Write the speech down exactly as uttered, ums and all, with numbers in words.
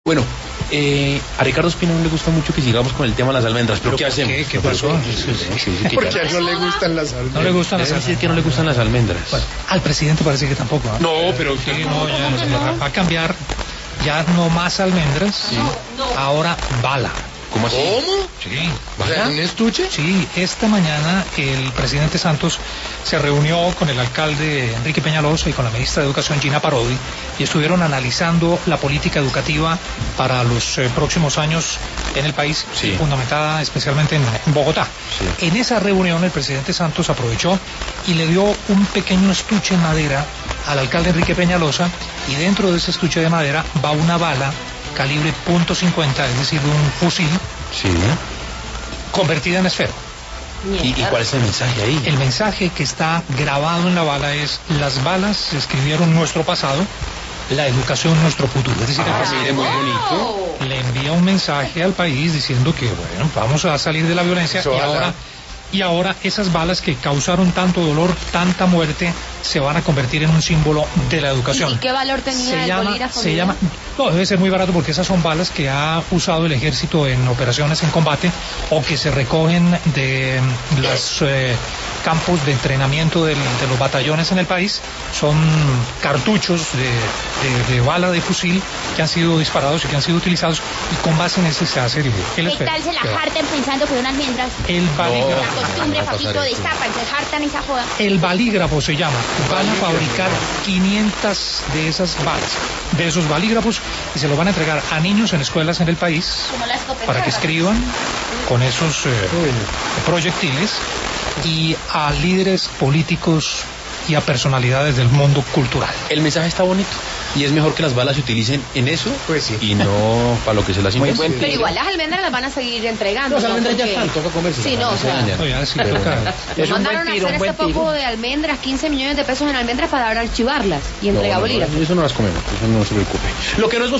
Bueno, eh, a Ricardo Espina no le gusta mucho que sigamos con el tema de las almendras, pero ¿qué hacemos? ¿Qué, qué pasó? Porque a él no le gustan las almendras. No le gustan las Debe decir almendras. que no le gustan las almendras. Bueno, al presidente parece que tampoco. ¿eh? No, pero Sí, no, ya no se le va a cambiar. Ya no más almendras, ahora bala. ¿Cómo así? ¿Cómo? Sí. O sea, ¿un estuche? Sí, esta mañana el presidente Santos se reunió con el alcalde Enrique Peñalosa y con la ministra de Educación Gina Parodi y estuvieron analizando la política educativa para los eh, próximos años en el país, Sí. fundamentada especialmente en, en Bogotá. Sí. En esa reunión el presidente Santos aprovechó y le dio un pequeño estuche en madera al alcalde Enrique Peñalosa, y dentro de ese estuche de madera va una bala calibre punto cincuenta, es decir, un fusil Sí. convertida en esfero. ¿Y, y cuál es el mensaje ahí? El mensaje que está grabado en la bala es: las balas escribieron nuestro pasado, la educación nuestro futuro. Es decir, el Ah, presidente mire, muy bonito. le envía un mensaje al país diciendo que, bueno, vamos a salir de la violencia, y Ojalá. ahora, y ahora esas balas que causaron tanto dolor, tanta muerte, se van a convertir en un símbolo de la educación. ¿Y qué valor tenía Se el llama, bolígrafo? se llama, no, debe ser muy barato porque esas son balas que ha usado el ejército en operaciones en combate o que se recogen de los eh, campos de entrenamiento del- de los batallones en el país. Son cartuchos de, de- de bala de fusil que han sido disparados y que han sido utilizados, y con base en ese se hace el, el ¿Qué esfero. tal se la Que va. jartan pensando que son almendras? El La balígrafo. costumbre, no va a pasar papito, eso. destapan, se jartan esa joda. El balígrafo se llama. Van a fabricar quinientas de esas balas, de esos balígrafos, y se los van a entregar a niños en escuelas en el país Como la escopeta. para que escriban con esos eh, proyectiles, y a líderes políticos y a personalidades del mundo cultural. El mensaje está bonito. Y es mejor que las balas se utilicen en eso, Pues sí. y no para lo que se las Muy inventan. buen Pero igual las almendras las van a seguir entregando. Las ¿no? almendras ya Porque- están, toca comérselas. Sí, no, o sea, Mañana. No, ya sí toca. Es un mandaron buen a tiro, hacer un buen este poco tiro. de almendras, quince millones de pesos en almendras para ahora archivarlas y No, entregar no, bolígrafos. eso no las comemos, eso no se preocupe. Lo que no es